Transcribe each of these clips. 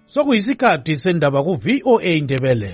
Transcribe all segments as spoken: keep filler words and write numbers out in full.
Sokuyisikhathi sendaba ku V O A Indebele.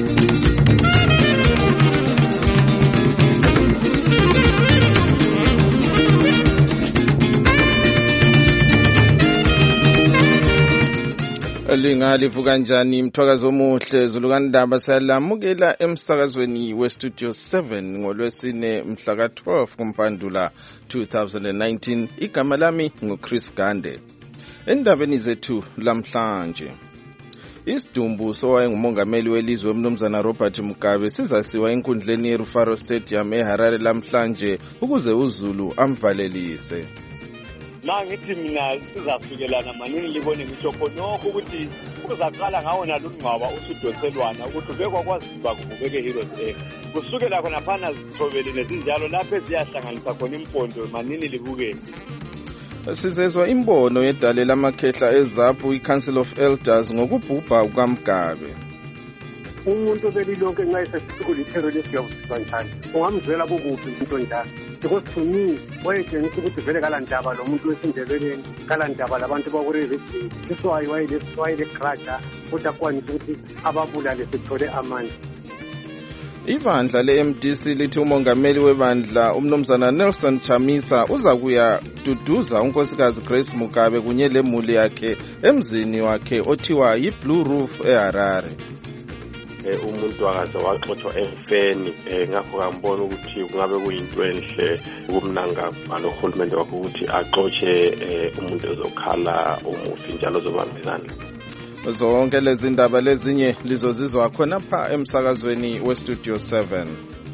Lingalivu kanjani mthwakazo omuhle zulukandaba salamukela emsakazweni we Studio seven ngolwesine mhla ka twelve kuMpandula two thousand nineteen. Igama lami nguChris Gande. Endabeni zethu lamhlanje, isidumbu sowayengumongameli welizwe umnumzana Robert Mugabe sizasiwa enkundleni yeRufaro Stadium eHarare lamhlanje ukuze uZulu amvalelise. Na ngithi mina sizasukelana manini libone ngisho khonokho ukuthi uzaqala ngawo nalungqaba usudonselwana ukuthi ubekwa kwaziba kubeke Heroes Air. Kusukela khona phana zithobele nezinjalo lapho eziyahlanganisa khona impondo manini libukeni. Sizezwa imbono yedale lamakhehla eZaphu iCouncil of Elders ngokubhubha kukaMgabe. Umuntu belilonke nxa esesiku literrorist yokuzwanjani ungamzwela kubuphi into njalo because to me wayetshengisa ukuthi vele kalandaba lo muntu wesindebeleni kalandaba labantu bakurevisi iswayi wayile crusher kodwa kwanisa ukuthi ababulale sithole amandla. Ibandla le-M D C lithi umongameli webandla umnumzana Nelson Chamisa uza kuya duduza unkosikazi Grace Mugabe kunye lemuli yakhe emzini wakhe othiwa yiBlue Roof eHarare. Umuntu akaze waxoxwa emfeni ngakho ngambona ukuthi kungabe kuyinto enhle ukumnanga alohulumende wakho ukuthi axoxe umuntu ezokhala umufi njalo zobambisana. Zonke lezi ndaba lezinye lizozizwa khona pha emsakazweni we Studio seven.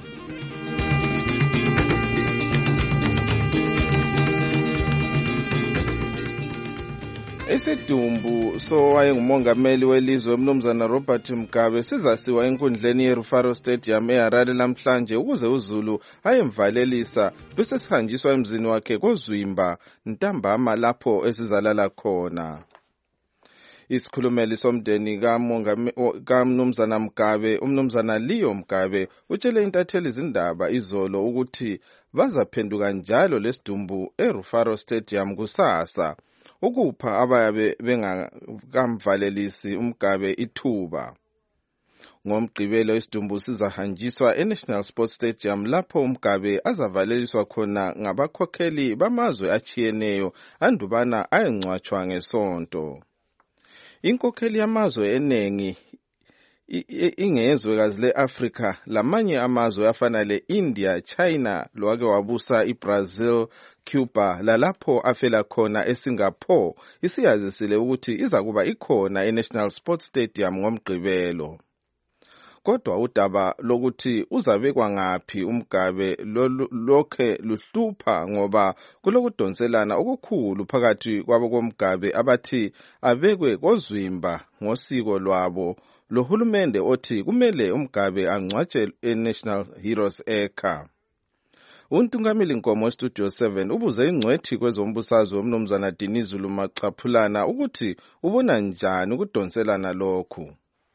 Isidumbu sowayengumongameli welizwe umnumzana Robert Mugabe sizasiwa enkundleni yeRufaro Stadium eHarare namhlanje ukuze uZulu ayemvalelisa bese sihanjiswa emzini wakhe koZwimba ntambama lapho esizalala khona. Isikhulumeli somndeni kaMnumzana Mugabe umnumzana Leo Mugabe utshele intatheli izindaba izolo ukuthi bazaphenduka njalo lesidumbu eRufaro Stadium kusasa ukupha abayabe bengakamvalelisi uMgabe ithuba. Ngomgqibelo isidumbu sizahanjiswa eNational Sports Stadium lapho uMgabe azavaleliswa khona ngabakhokheli bamazwe achiyeneyo andubana ayengcwatshwa ngesonto. Inkokheli yamazwe enengi ingezwekazi le-Afrika lamanye amazwe afana le-India, China, lwake wabusa iBrazil, Cuba lalapho afela khona eSingapore isiyazisile ukuthi iza kuba ikhona eNational Sports Stadium ngomgqibelo. Kodwa udaba lokuthi uzabekwa ngaphi uMgabe lokhe luhlupha ngoba kulokudonselana okukhulu phakathi kwabo koMgabe abathi abekwe koZwimba ngosiko lwabo lohulumende othi kumele uMgabe angcwatshe eNational Heroes Air. Untungameli Nkomo Studio seven ubuze ingcwethi kwezombusazwe umnumzana Dinizulu Machaphulana ukuthi ubona njani ukudonselana lokhu.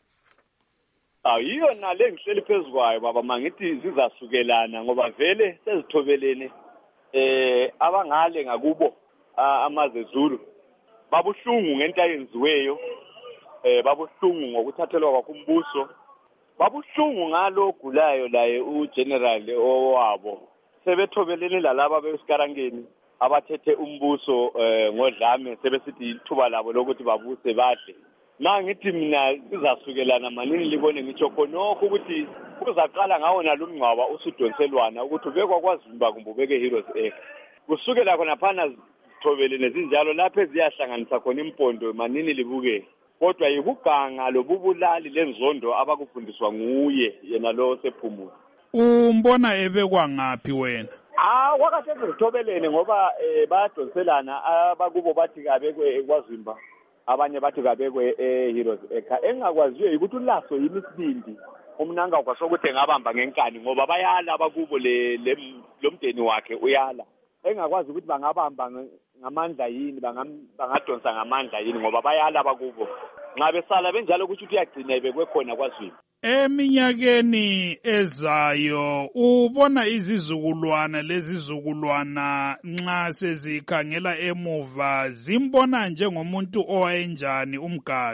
Ayiyo nale ngihleli phezukwayo baba mangithi zizasukelana ngoba vele sezithobelene eh abangale ngakubo amaze Zulu babuhlungu ngento ayenziweyo eh babuhlungu ngokuthathelwa kwakumbuso babuhlungu ngalo ogulayo laye uGeneral owabo sebethobelene lalaba besikarangeni abathethe umbuso ngodlame sebesithi ithuba labo lokuthi babuse badle. Na ngithi mina sizasukelana manini libone ngisho khonokho ukuthi uzaqala ngawo nalungqaba usudonselwana ukuthi ubekwa kwaZimba kumbe ubeke Heroes Air. Kusukela khona phana zithobele nezinjalo lapho eziyahlanganisa khona impondo manini libuke. Kodwa yikuganga lobubulali lenzondo abakufundiswa nguye yena lo sephumula. Umbona ebekwa ngaphi wena? Ah wakathe zithobelene ngoba bayadonselana abakubo bathi kabekwe kwaZimba. Abanye bathi kabekwe eHeroes Air. Engakwaziyo ukuthi ulaso yini isibindi umnanga kwasokuthi ngabamba ngenkani ngoba bayala abakubo le lomdeni wakhe uyala. Engakwazi ukuthi bangabamba ngamandla yini bangadonsa ngamandla yini ngoba bayala abakubo. Nxa besala benjalo ukuthi uyagcina ebekwe khona kwaZwimba. Eminyakeni ezayo ubona izizukulwana lezizukulwana nxa sezikhangela emuva zimbona njengomuntu owayenjani uMgabe?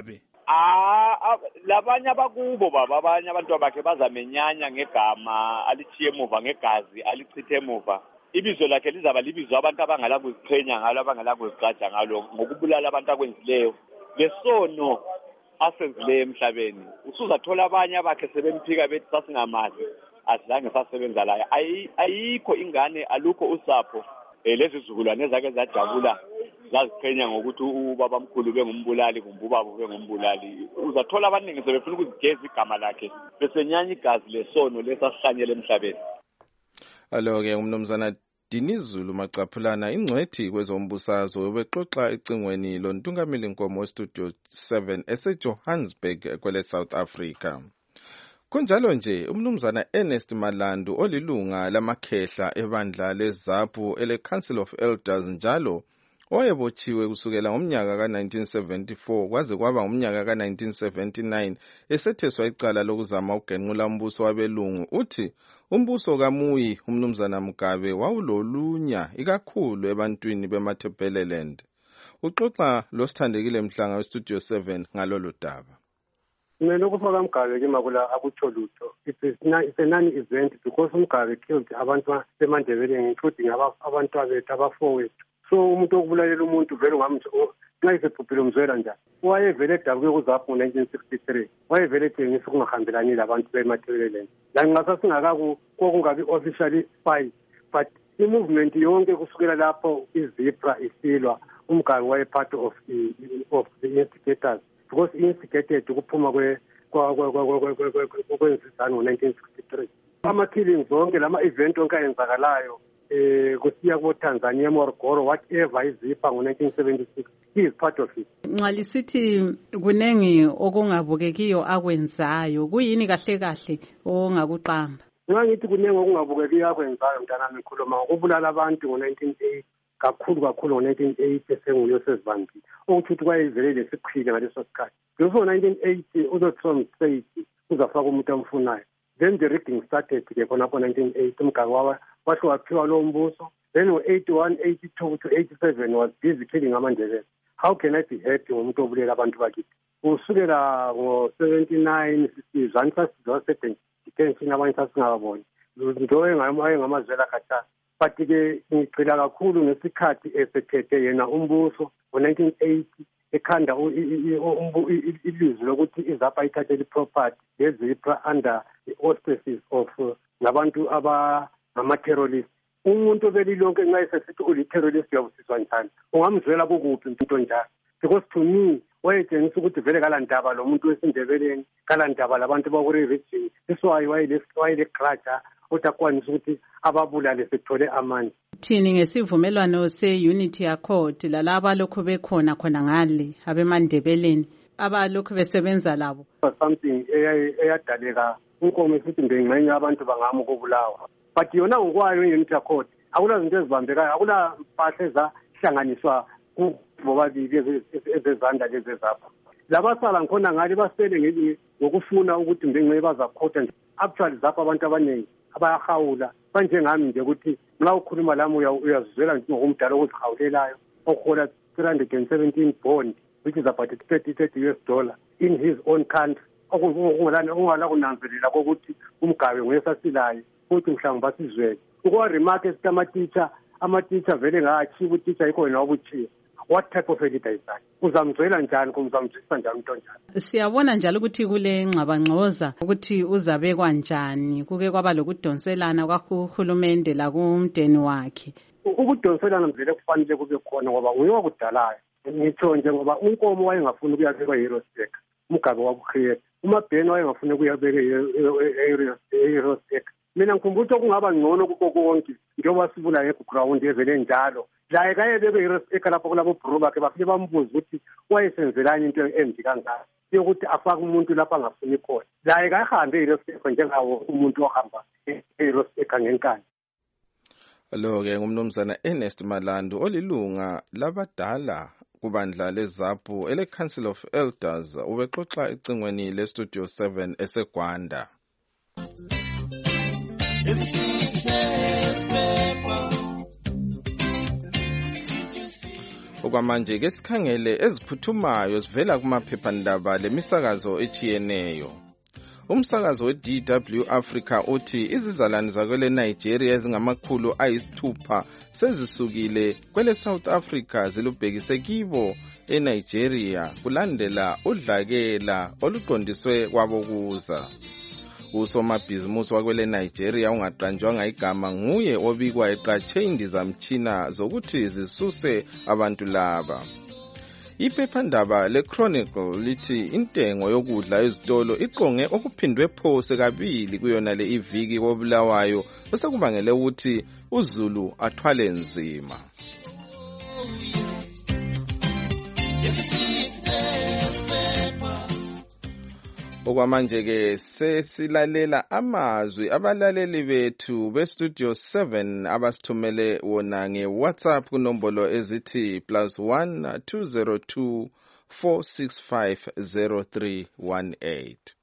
Ah, labanye abakubo baba abanye abantu bakhe bazamenyanya ngegama alithiye emuva ngegazi alichithe emuva. Ibizo lakhe lizaba libizo abantu abangala kuziqhenya ngalo abangala kuzigcaja ngalo ngokubulala abantu akwenzileyo. Lesono asenzileyo emhlabeni. Usuzathola abanye abakhe sebemphika bethi sasingamazi azange sasebenza la. Ayikho ingane alukho usapho lezi zizukulwane ezake zajabula zaziqhenya ngokuthi ubaba mkhulu bengumbulali kumbe ubaba bengumbulali. Uzathola abaningi sebefuna ukuzigeza igama lakhe besenyanya igazi lesono lesasihlanyele emhlabeni. Alo-ke umnumzana Dinizulu Macaphulana ingcwethi kwezombusazwe bexoxa ecingweni loNtungamili Nkomo weStudio seven eseJohannesburg kwele South Africa. Kunjalo nje umnumzana Ernest Malandu olilunga lamakhehla ebandla leZAPU ele Council of Elders njalo oyebotshiwe kusukela ngomnyaka ka nineteen seventy-four kwaze kwaba ngomnyaka ka nineteen seventy-nine esetheswa icala lokuzama ugenqula umbuso wabelungu. Uthi umbuso kaMuyi umnumzana Mugabe wawulolunya ikakhulu ebantwini bemaThebeleland. Uxoxa losithandekile Mhlanga weStudio seven ngalolu daba. Mina ukufaka Mugabe ke makula akutsho lutho. It's a non-event because Mugabe killed abantu bemandebeleni including abantu abethu abafowethu. So umuntu okubulalela umuntu vele ngamthi nxa isebhubhile umzwela njani. Wayevele edabuke kuZAPU ngo nineteen sixty-three. Wayevele ethengisa ukungahambelani labantu bemaThebeleland. La ngasa singakaku kokungabi officially spy but i-movement yonke kusukela lapho iZipra isilwa uMgabe waye part of the of the instigators because instigated ukuphuma kwe kwenzisana ngo nineteen sixty-three. Ama-killings zonke lama-event onke ayenzakalayo eh kusiya ko Tanzania Morogoro whatever izipha ngo nineteen seventy-six he is part of it. Nxalisithi kunengi okungabukekiyo akwenzayo kuyini kahle kahle ongakuqamba? Ngithi kunengi okungabukekiyo akwenzayo mntanami ngikhuluma ngokubulala abantu ngo nineteen eighty kakhulu kakhulu ngo nineteen eighty esenguyo sesivambi ukuthi kwayivele lesiqhile ngaleso sikhathi. Ngo nineteen eighty uzoThom State uzafaka umuntu amfunayo. Then the rigging started ke khona ko nineteen eighty umgabe wawa washo waphiwa lo mbuso. Then ngo eighty-one eighty-two to eighty-seven was busy killing amandebele. How can I be happy ngomuntu obulela abantu bakithi? Usukela ngo seventy-nine sizanisa sizosebenza detention abantu asingaboni. Into engamazwela khatha. But ke ngicela kakhulu ngesikhathi esethethe yena umbuso ngo nineteen eighty ekhanda ilizwi lokuthi iZAPU ithathe iproperty leZipra under the auspices of ngabantu aba ngama-terrorist. Umuntu belilonke nxa esesithi uli-terrorist uyabusiswa njani? Ungamzwela kukuphi into njalo? Because to me wayetshengisa ukuthi vele kalandaba lo muntu wesindebeleni kalandaba labantu bakure-region. That's why wayele-grudge utakwanisa ukuthi ababulale sethole amandla. Thini ngesivumelwano se-Unity Accord lalaba lokhu bekhona khona ngale abemandebeleni abalokhu besebenza labo? Something eyadaleka unkomo esithi ngengxenye abantu bangama ukubulawa. But yona ngokwayo i-Unity Accord akula zinto ezibambekayo, akula mpahla ezahlanganiswa kubobabili ezezandla lezeZAPU. Labasala ngikhona ngale basele ngokufuna ukuthi ngengxenye bazakhotha. Actually ZAPU abantu abaningi abayahawula banjengami nje ukuthi nxa ukhuluma lami uyazizwela ngokumdala okuzihawulelayo okuhola three hundred seventeen bond which is about thirty U S dollar in his own country. Okungala kunanzelela kokuthi umgabe nguyesasilayo futhi mhlawumbe basizwele. Ukwa remark esithi ama-teacher ama-teacher vele ngathi ukuthi-teacher yikho wena wabuchiya. What type of a leader is that? Uzamzwela njani kumzamzwisa njani into njani? Siyabona njalo ukuthi kule ngxabangxoza ukuthi uzabekwa njani kuke kwaba lokudonselana kwakuhulumende la kumdeni wakhe. Ukudonselana mvele kufanele kube khona ngoba nguye wakudalayo. Ngitsho nje ngoba unkomo wayengafuni ukuyabekwa eHeroesburg Mugabe wakukhiyela. UMabhena wayengafuni ukuyabeka eHeroesburg. Mina ngikhumbula kungaba ngcono kuko konke njengoba sibula ngeground evele njalo. La kayebeke eHeroesburg lapho kulabo bro bakhe bafike bambuza ukuthi wayesenzelani into embi kangaka. Yokuthi afake umuntu lapha angafuni khona. La kayihambe eHeroesburg njengawo umuntu ohamba eHeroesburg ngenkani. Lo-ke ngumnumzana Ernest Malandu olilunga labadala kubandla leZAPU ele Council of Elders ubexoxa ecingweni leStudio seven eseGwanda. Okwamanje ke sikhangele eziphuthumayo zivela kumaphephandaba lemisakazo echiyeneyo. Umsakazo we-D W Africa uthi izizalwane zakwele Nigeria ezingamakhulu ayisithupha sezisukile kwele South Africa zilubhekise kibo eNigeria kulandela udlakela oluqondiswe kwabokuza. Usomabhizimusi wakwele Nigeria ungaqanjwanga igama nguye obikwa eqatshe indizamtshina zokuthi zisuse abantu laba. Iphephandaba le-Chronicle lithi intengo yokudla ezitolo iqonge okuphindwe phose kabili kuyona le iviki kobulawayo osekubangele ukuthi uZulu athwale nzima. Okwamanje ke sesilalela amazwi abalaleli bethu be-Studio seven abasithumele wona nge-WhatsApp kunombolo ezithi plus one two zero two four six five zero three one eight.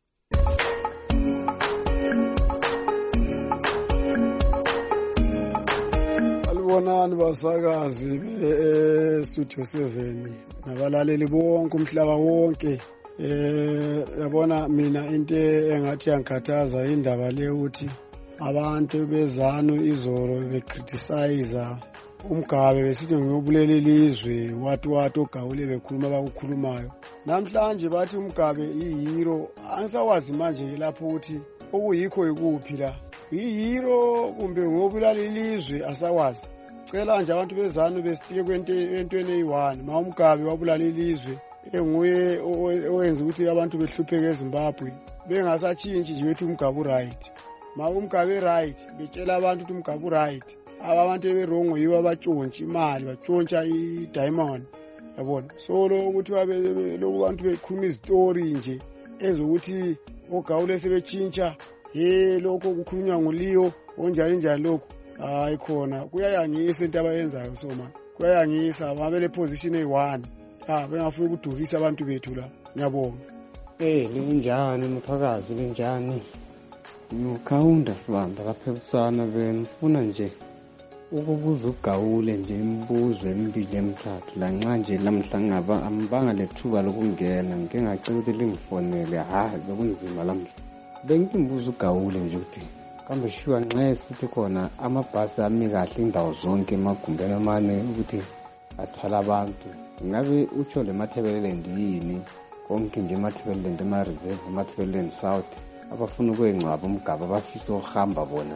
Alibonani basakazi be-Studio seven nabalaleli bonke umhlaba wonke. Eh yabona mina into engathi yankathaza indaba le ukuthi abantu bezanu izolo becriticize umgabe besithi ngiyobulele ilizwe watu watu ogawule bekhuluma bakukhulumayo. Namhlanje bathi umgabe ihero angisawazi manje lapho ukuthi okuyikho ikuphi la. Ihero kumbe ngiyobulala ilizwe asawazi. Cela nje abantu bezanu besitike kwento entweni eyi-one ma umgabe wabulala ilizwe enguye owenza ukuthi abantu behlupheke eZimbabwe bengasatshintshi nje bethi umgabe right. Ma umgabe right betshela abantu ukuthi umgabe right. Abantu eberongo yibo abatshontsha imali batshontsha i-diamond yabona. So lo ukuthi babe lokho abantu bekhuluma izitori nje ezokuthi ogawule sebetshintsha he lokho kukhulunywa nguLeo onjani njani lokho hayi khona kuyayangisa into abayenzayo so man kuyayangisa babele position eyi-one. Ah bengafuna ukudukisa abantu bethu la. Ngiyabonga. Eh linjani mphakazi linjani? Ngikhawunda sibanda lapha eBusana benifuna nje ukubuza ugawule nje imibuzo emibili emithathu la nxa nje lamhla ngaba ambanga lethuba lokungena ngike ngacela ukuthi lingifonele ha bekunzima lamhla. Bengithi ngibuza ugawule nje ukuthi kambe shiwa nxa sithi khona amabhasi ami kahle indawo zonke emagumbeni amane ukuthi athwala abantu. Ngabe utsho le Matabeleland yini konke nje Matabeleland ema-reserve Matabeleland South abafuna ukwencwaba umgaba abafisa ukuhamba bona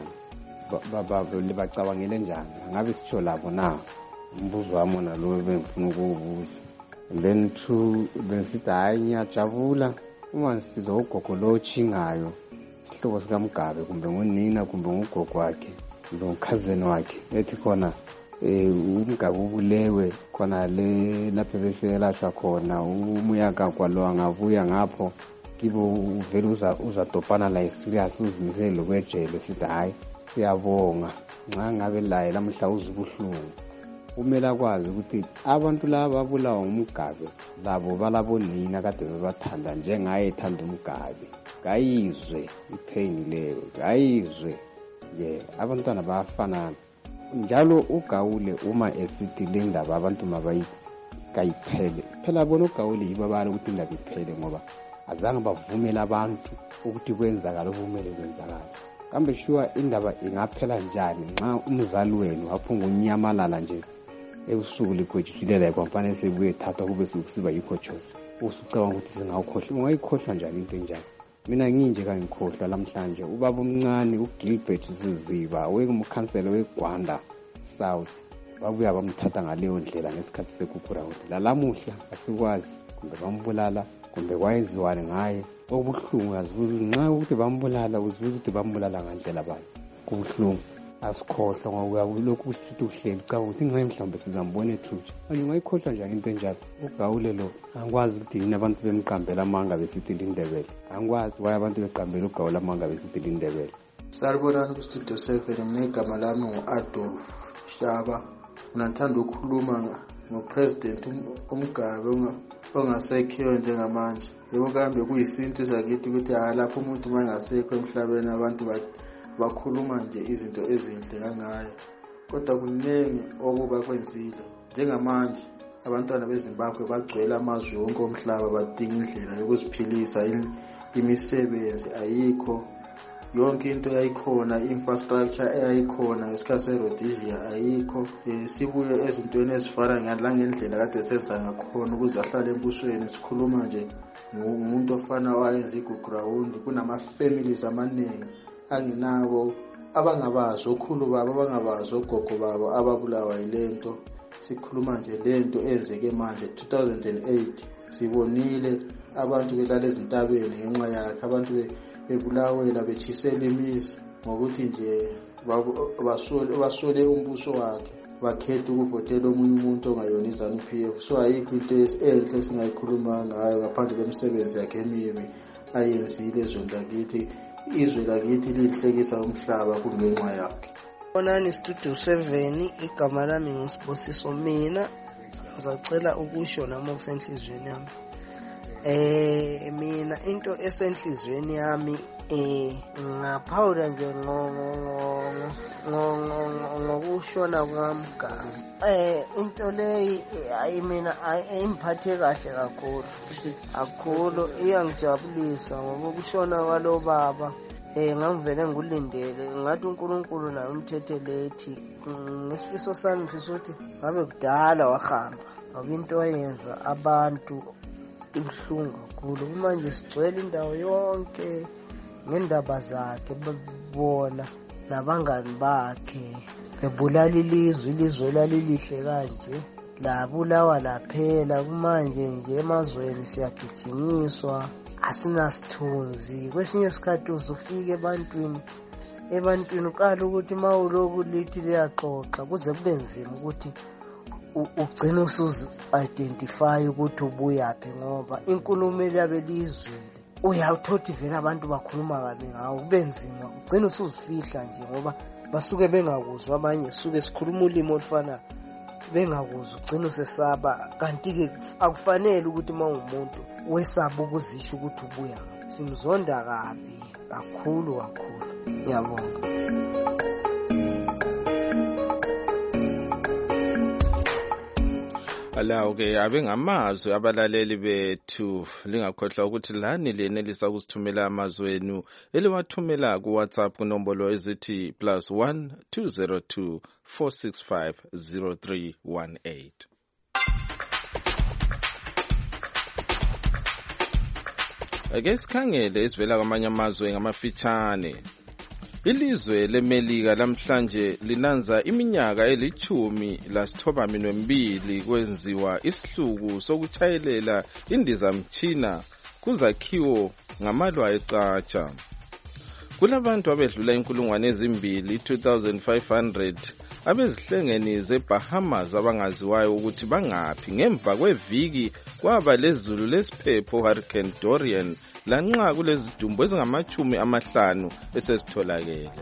bacabangele njani ngabe sitsho labo na umbuzo wami nalowo bengifuna ukuwubuza. And then two bensithi hayi ngiyajabula uma sizwa ugogo lo ochingayo isihlobo sikamgabe kumbe ngunina kumbe ngugogo wakhe kumbe ukhazeni wakhe ethi khona eh umgabe ubulewe khona le lapho beselashwa khona umuyaka kwalo angabuya ngapho kibo uvela uza uzadopana la serious uzimisele lokwejele sithi hayi siyabonga nxa ngabe laye lamhla uzubuhlungu umela kwazi ukuthi abantu laba abulawa umgabe labo balabo nina kade bebathanda njengaye ethanda umgabe kayizwe ipain leyo kayizwe ye abantwana bafana njalo ugawule uma esithi le ndaba abantu mabayiphele phela bona ugawule yibo abala ukuthi indaba iphele ngoba azange bavumela abantu ukuthi kwenzakala okumele kwenzakala. Kambe shuwa indaba ingaphela njani nxa umzali wenu waphunga unyamalala nje ebusuku likhojisilela kwamfanele sebuye thatha kube sokusiba yikhochosi usucabanga ukuthi singawukhohlwa ungayikhohlwa njani into enjani. Mina nginje kangikhohlwa lamhlanje ubaba omncane uGilbert Siziba wengumkhansela weGwanda South babuya bamthatha ngaleyo ndlela ngesikhathi sekukura ukuthi lalamuhla asikwazi kumbe bambulala kumbe kwayenziwane ngaye okubuhlungu azibuza nxa ukuthi bambulala uzibuza ukuthi bambulala ngandlela bani kubuhlungu asikhohlwa ngoba lokhu kusithi uhleli cha ukuthi nxa mhlawumbe sizambona ethutsha manje ungayikhohlwa njani into enjalo. Ugawule lo angikwazi ukuthi yini abantu bemqambela amanga besithi lindebele angikwazi kwaye abantu beqambela ugawule amanga besithi lindebele. Saribonani ku-Studio seven negama lami ngu-Adolf Shaba. Ngithanda ukukhuluma ngopresident umgabe ongasekhiyo njengamanje. Yebo kambe kuyisintu sakithi ukuthi lapho umuntu mangasekho emhlabeni abantu bakhuluma nje izinto ezinhle kangayo kodwa kuningi okuba kwenzile njengamanje abantwana beZimbabwe bagcwele amazwe wonke omhlaba badinga indlela yokuziphilisa, imisebenzi ayikho, yonke into yayikhona, infrastructure eyayikhona ngesikhathi se-Rhodesia ayikho. E, sibuye ezintweni ezifana ngalendlela kade senza ngakhona ukuze ahlale embusweni. Sikhuluma nje ngumuntu ofana wayenza igugrawundi, kunama-families amaningi anginabo abangabazi okhulu babo, abangabazi ogogo babo ababulawa yilento. Sikhuluma nje lento ezeke manje two thousand eight sibonile abantu belala ezintabeni ngenxa yakhe, abantu bebulawela bechisela imizi ngokuthi nje basole basole umbuso wakhe, bakhetha ukuvotela omunye umuntu ongayona iZANU-P F. So ayikho into enhle esingayikhuluma ngayo ngaphandle kwemisebenzi yakhe emibi ayenzile ezweni lakithi. Izwe lakithi lihlekisa umhlaba kungenxa yakhe. Bonani Studio seven, igama lami nguSibusiso. Mina ngizacela ukusho nami okusenhlizweni yami. Eh mina into esenhlizweni yami eh ngaphawula nje ngokushona kwamgama. Eh into leyi ayi mina ayimphathe kahle kakhulu. Kakhulu iyangijabulisa ngoba ukushona kwalo baba eh ngangivele ngulindele, ngathi uNkulunkulu naye umthethelethi. Ngesifiso sami ngifisa ukuthi ngabe kudala wahamba ngoba into wayenza abantu ibuhlungu kakhulu. Manje sigcwele indawo yonke ngendaba zakhe, bona nabangani bakhe bebulala ilizwe, ilizwe lalilihle kanje labulawa laphela. Kumanje nje emazweni siyagijinyiswa, asinasithunzi. Kwesinye isikhathi uzufika ebantwini ebantwini ukala ukuthi mawuloku lithi liyaxoxa kuze kube nzima ukuthi ugcina usuzi identify ukuthi ubuyaphi, ngoba inkulumo eliyabe lizwile uyawuthothi vele abantu bakhuluma kabi ngawo, kube nzima ugcina usuzifihla nje ngoba basuke bengakuzwa. Abanye suke sikhuluma ulimi olufana bengakuzwa, ugcina usesaba. Kanti-ke akufanele ukuthi uma umuntu wesaba ukuzisho ukuthi ubuya. Simzonda kabi kakhulu kakhulu. Ngiyabonga. Alawu ke abengamazwi abalaleli bethu, lingakhohlwa ukuthi lani lenelisa ukusithumela amazwenu eliwathumela ku WhatsApp kunombolo ezithi plus one two zero two four six five zero three one eight. Ake sikhangele isivela kwamanye amazwe ngamafitshane. Ilizwe leMelika lamhlanje linanza iminyaka elichumi lasithoba minwembili kwenziwa isihluku sokuchayelela indizamtshina kuzakhiwo ngamalwa ecatsha. Kulabantu abedlula inkulungwane ezimbili two thousand five hundred abezihlengeni zeBahamas abangaziwayo ukuthi bangaphi ngemva kweviki kwaba lezulu lesiphepho Hurricane Dorian lanxa kulezidumbu ezingamachumi amahlanu esezitholakele.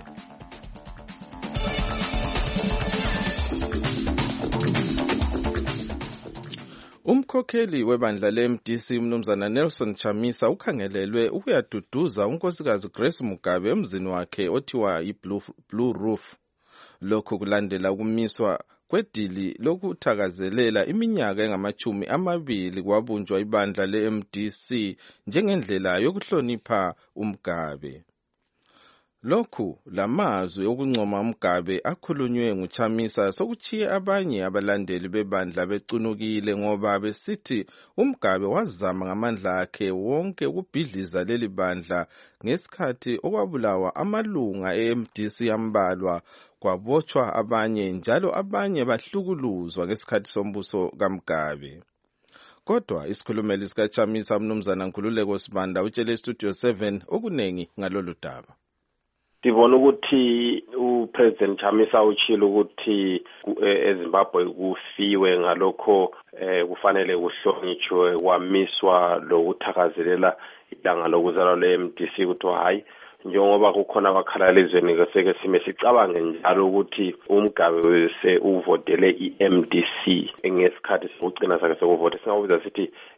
Umkhokheli webandla le-M D C umnumzana Nelson Chamisa ukhangelelwe ukuyaduduza unkosikazi Grace Mugabe emzini wakhe othiwa yi-Blue Roof. Lokhu kulandela ukumiswa kwedili lokuthakazelela iminyaka engamachumi amabili kwabunjwa ibandla le-M D C njengendlela yokuhlonipha uMgabe. Lokhu lamazwi okuncoma uMgabe akhulunywe nguChamisa sokuchiye abanye abalandeli bebandla becunukile ngoba besithi uMgabe wazama ngamandla akhe wonke ukubhidliza leli bandla ngesikhathi okwabulawa amalunga e-M D C ambalwa, kwabotshwa abanye njalo abanye bahlukuluzwa ngesikhathi sombuso kaMgabe. Kodwa isikhulumeli sikaChamisa umnumzana Nkululeko Sibanda utshele Studio seven okunengi ngalolu daba. Sibona ukuthi uPresident Chamisa utshilo ukuthi eZimbabwe kufiwe ngalokho kufanele kuhlonitshwe kwamiswa lokuthakazelela ilanga lokuzalwa le-M D C ukuthi hayi njengoba kukhona abakhala elizweni keseke sime sicabange njalo ukuthi uMgabe se uvotele i-M D C ngesikhathi sokucina sakhe sokuvota. Singabuza sithi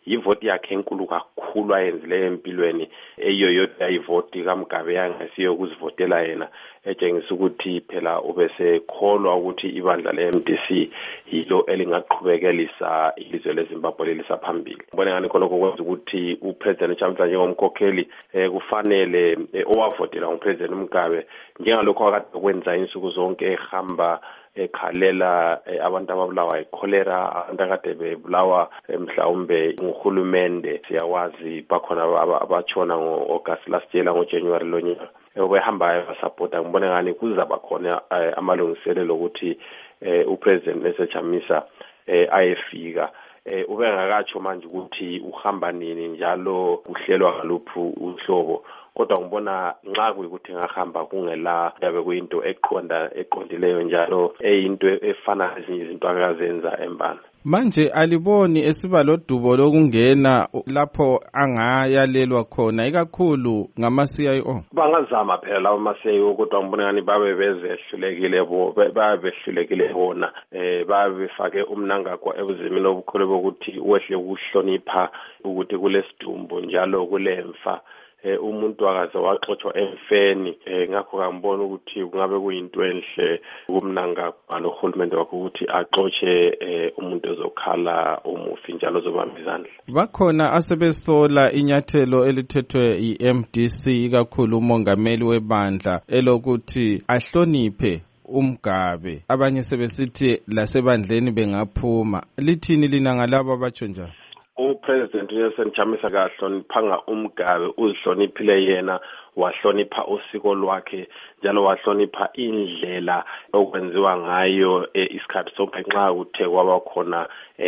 yivoti yakhe enkulu kakhulu ayenzileyo empilweni eyiyo yodwa ivoti kaMugabe yangesiyo ukuzivotela yena etshengisa ukuthi phela ubesekholwa ukuthi ibandla le-M D C yilo elingaqhubekelisa ilizwe leZimbabwe lelisa phambili. Ngibona ngani khonokho kwenza ukuthi uPresident Chamisa njengomkhokheli eh, kufanele eh, owavotela nguPresident Mugabe njengalokho akade kwenza insuku zonke ehamba ekhalela eh, abantu ababulawa yicholera, abantu akade bebulawa eh, mhlawumbe nguhulumende siyawazi bakhona abatshona ngo-August last year ngo-January lonyaka obehambayo basapota. Ngibona ngani kuzaba khona eh, amalungiselelo ukuthi eh, uPresident Nelson Chamisa eh, ayefika eh, ube ngakatsho manje ukuthi uhamba nini njalo kuhlelwa ngaluphi uhlobo, kodwa ngibona nxa kuyikuthi ngahamba kungela yabe kuyinto eqonda eqondileyo njalo eyinto efana nezinye izinto akazenza embana. Manje aliboni esiba lodubo lokungena lapho angayalelwa khona ikakhulu ngama-C I O? Bangazama phela lawo ma-C I O kodwa ngibona ngani babe bezehlulekile bo babe behlulekile bona eh babe befake umnangagwa ebuzimini obukhulu bokuthi wehle ukuhlonipha ukuthi kulesidumbu njalo kulemfa eh umuntu akaze waxoxwa emfeni eh ngakho ngambona ukuthi kungabe kuyinto enhle kumnangagwa nohulumende wakho ukuthi axoxe eh umuntu ozokhala umufi njalo zobamba izandla. Bakhona asebesola inyathelo elithethwe i-M D C ikakhulu umongameli webandla elokuthi ahloniphe uMugabe, abanye sebesithi lasebandleni bengaphuma. Lithini lina ngalabo abatsho njalo? uPresident Nelson Chamisa kahloniphanga uMugabe, uzihloniphile yena, wahlonipha usiko lwakhe njalo wahlonipha indlela okwenziwa ngayo isikhathi sonke nxa kuthe kwaba khona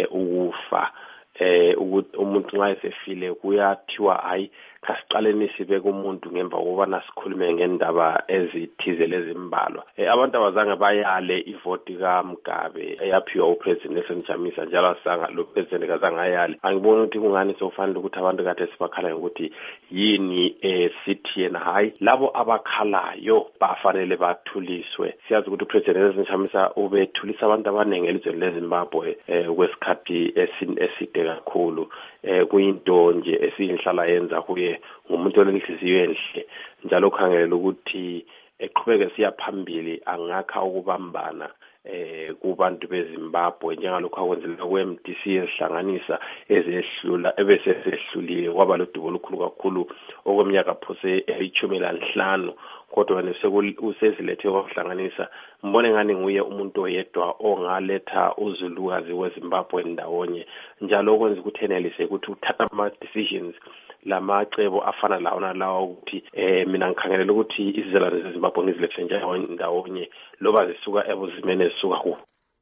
ukufa. Eh umuntu nxa esefile kuyathiwa hayi kasiqaleni sibeke umuntu ngemva kokuba nasikhulume ngendaba ezithize lezimbalwa. Eh abantu abazange bayale ivoti kaMugabe eyaphiwa uPresident Nelson Chamisa njalo asanga lo president kazange ayale. Angibona ukuthi kungani sofanele ukuthi abantu kade sibakhala ukuthi yini eh sithi yena hayi labo abakhalayo bafanele bathuliswe. Siyazi ukuthi uPresident Nelson Chamisa ubethulisa abantu abaningi elizweni leZimbabwe eh kwesikhathi eside kakhulu eh kuyinto nje esiyinhlala yenza kuye ngumuntu olenhliziyo enhle njalo ukhangelela ukuthi eqhubeke siya phambili angakha ukubambana eh kubantu beZimbabwe njengalokho akwenzela kwe-M D C ezihlanganisa ezehlula ebese sehlulile kwaba lodubo olukhulu kakhulu okweminyaka phose eyishumi lanhlanu kodwa wena usezilethe ukuhlanganisa. Mbone ngani nguye umuntu oyedwa ongaletha uzulukazi weZimbabwe ndawonye njalo okwenza ukuthi enelise ukuthi uthatha ama decisions lamacebo afana lawo nalawo ukuthi eh mina ngikhangelela ukuthi izizalwane zeZimbabwe ngizilethe ndawonye loba zisuka ebuzimene zisuka ku.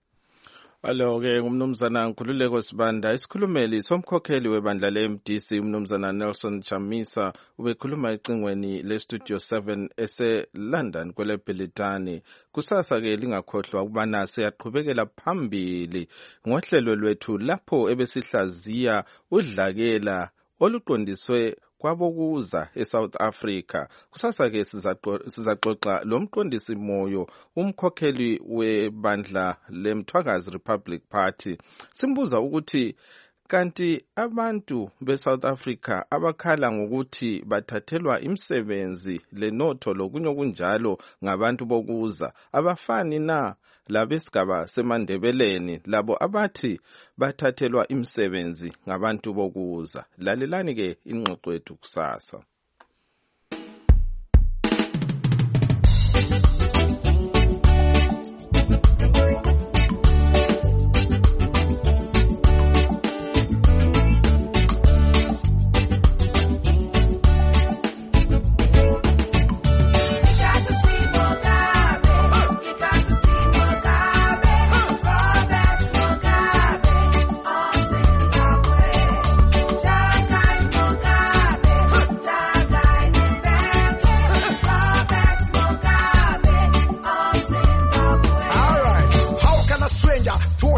Alo ke ngumnumzana Nkululeko Sibanda, isikhulumeli somkhokheli webandla le-M D C umnumzana Nelson Chamisa ubekhuluma ecingweni le-Studio seven ese-London kwele Bhelitani. Kusasa ke lingakhohlwa ukubana siyaqhubekela phambili ngohlelo lwethu lapho ebesihlaziya udlakela oluqondiswe kwabokuza eSouth Africa. Kusasa ke sizaxoxa lo mqondisi moyo umkhokheli webandla leMthwakazi Republic Party. Simbuza ukuthi kanti abantu beSouth Africa abakhala ngokuthi bathathelwa imisebenzi lenotho lokunye okunjalo ngabantu bokuza abafani na labesigaba semandebeleni labo abathi bathathelwa imisebenzi ngabantu bokuza? Lalelani ke ingxoxo yethu kusasa.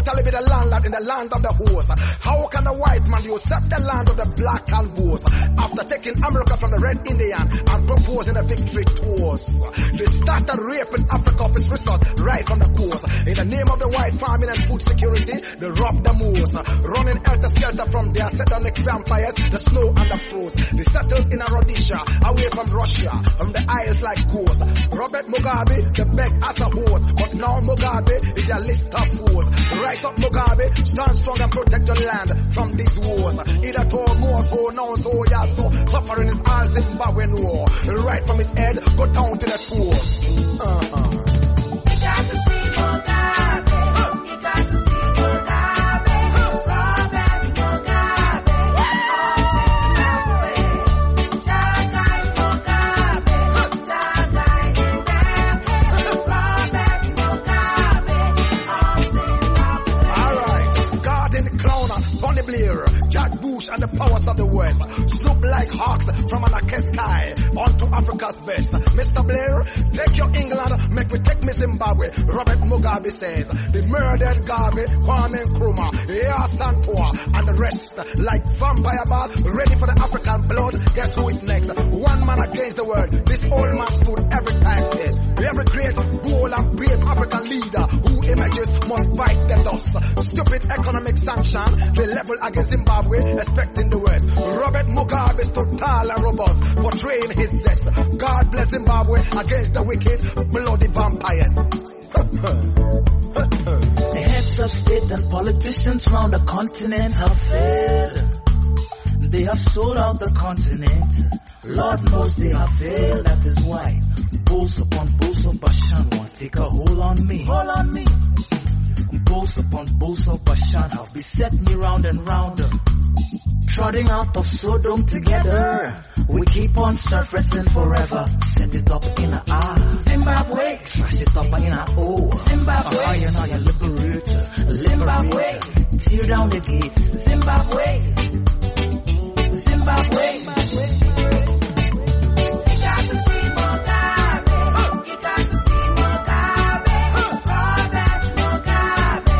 Land of the horse. How can a white man usurp the land of the black and boast? after taking America from the Red Indian and proposing a victory to us. They started raping Africa of its resources right from the coast. In the name of the white farming and food security, they robbed the moose. Running helter-skelter from there, set on the vampires, the snow and the frost. They settled in a Rhodesia, away from Russia, from the isles like ghosts. Robert Mugabe, the beg as a host, but now Mugabe is their list of foes. Rise up Mugabe, stand strong and protect your land from these wars. Either tall, more so, now so, yeah, so, suffering is all Zimbabwean war. Right from his head, go down to the toes. Uh-huh. You got to see Mugabe, you got to see Mugabe, Robert Mugabe, all Zimbabwe, Chagai Mugabe, Chagai Zimbabwe, Robert Mugabe, all Zimbabwe. Alright, Garden Clown, Bonnie Blair, George Bush and the powers of the West, swoop like hawks from an Ake sky onto Africa's best. Mister Blair, take your England, make me take me Zimbabwe. Robert Mugabe says, the murdered Garvey, Kwame Nkrumah, Yahya Santoa, and the rest, like vampire bat, ready for the African blood. Guess who is next? One man against the world. This old man stood every time test. Every great, bold and brave African leader who emerges must bite the dust. Stupid economic sanction, they level against Zimbabwe, expecting the worst. Robert Mugabe stood tall and robust, portraying his zest. God bless Zimbabwe against the wicked, bloody vampires. The heads of state and politicians round the continent have failed. They have sold out the continent. Lord knows they have failed, that is why bulls upon bulls of Bashan want to take a hold on me. Hold on me. Bulls upon bulls of Bashan have beset me round and round. Trotting out of Sodom together, we keep on surfacing forever. Set it up in a ah, Zimbabwe. Trash it up in a oh, Zimbabwe. I and I liberator, Zimbabwe. Tear down the gates, Zimbabwe. Zimbabwe. You got to see Mugabe. You got to see Mugabe. Robert Mugabe.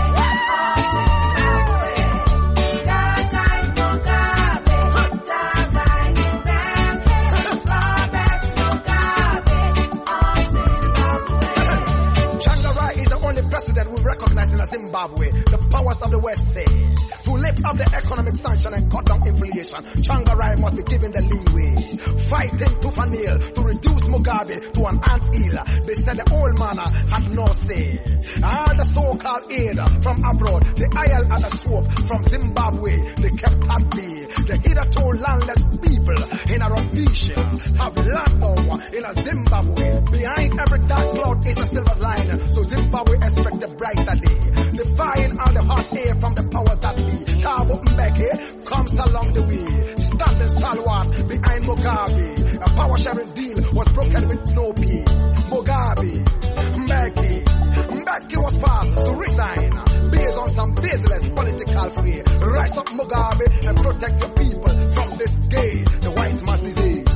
President we recognize in Zimbabwe, the powers of the West say, to lift up the economic sanction and cut down inflation, Changarai must be given the leeway. Fighting tooth and nail to reduce Mugabe to an ant-hill. They said the old man had no say. All the so-called aid from abroad, the aisle and the swamp from Zimbabwe, they kept at bay. The hitherto landless people in a Rhodesia have land now in a Zimbabwe. Behind every dark cloud is a silver line, so Zimbabwe expect a brighter day. Defying all the hot air from the powers that be. Thabo Mbeki comes along the way, standing stalwart behind Mugabe. A power sharing deal was broken with no pay. Mugabe, Mbeki, Mbeki was fast to resign based on some baseless political fear. Rise up Mugabe and protect your people from this gay, the white man's disease.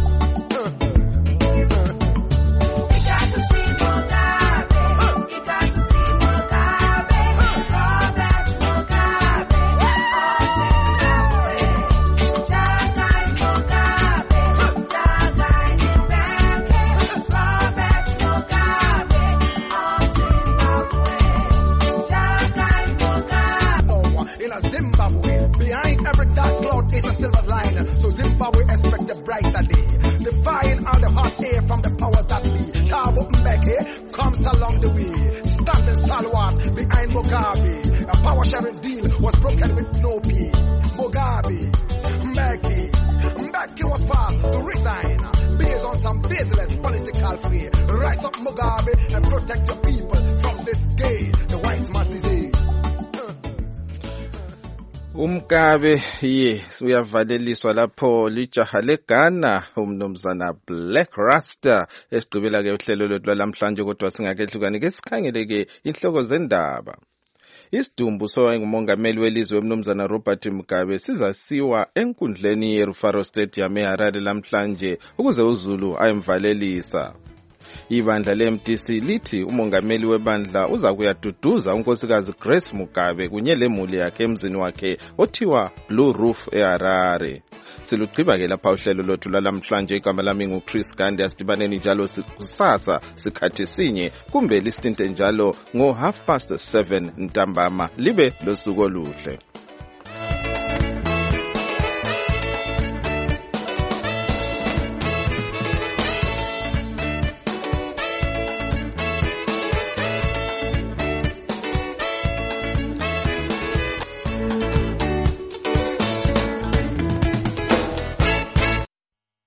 So Zimbabwe expect a brighter day. Defying all the hot air from the powers that be. Thabo Mbeki comes along the way, standing stalwart behind Mugabe. A power sharing deal was broken with no pay. Mugabe, Mbeki, Mbeki was fast to resign based on some baseless political fear. Rise up Mugabe and protect your people from this gay, the white man's disease. Umkabe ye uyavaleliswa lapho lijaha leGhana umnumzana Black Rasta esigqibela ke uhlelo lwethu lamhlanje kodwa singakehlukani ke sikhangele ke inhloko zendaba. Isidumbu sowayengumongameli welizwe umnumzana Robert Mugabe sizasiwa enkundleni yeRufaro Stadium eHarare lamhlanje ukuze uZulu ayemvalelisa. Ibandla le-M D C lithi umongameli webandla uza kuyaduduza unkosikazi Grace Mugabe kunye lemuli yakhe emzini wakhe othiwa Blue Roof eHarare. Silugqiba ke lapha uhlelo lothu lalamhlanje. Igama lami nguChris Gandhi. Asidibaneni njalo kusasa sikhathi sinye kumbe listinte njalo ngo half past seven ntambama. Libe losuku oluhle.